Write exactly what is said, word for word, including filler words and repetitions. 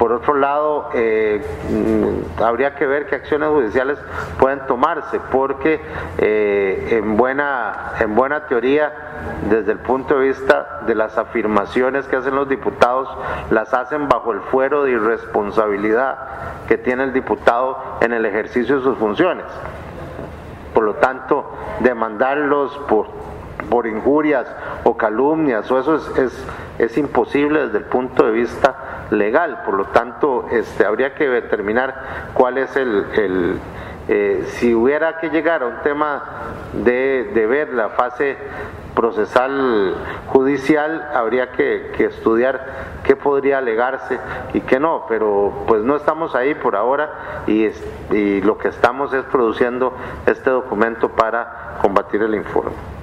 Por otro lado, eh, habría que ver qué acciones judiciales pueden tomarse, porque eh, en buena, en buena teoría, desde el punto de vista de las afirmaciones que hacen los diputados, las hacen bajo el fuero de irresponsabilidad que tiene el diputado en el ejercicio de sus funciones. Por lo tanto, demandarlos por, por injurias o calumnias, o eso es, es, es imposible desde el punto de vista legal. Por lo tanto, este, habría que determinar cuál es el, el eh, si hubiera que llegar a un tema de, de ver la fase procesal judicial, habría que, que estudiar qué podría alegarse y qué no, pero pues no estamos ahí por ahora, y, es, y lo que estamos es produciendo este documento para combatir el informe.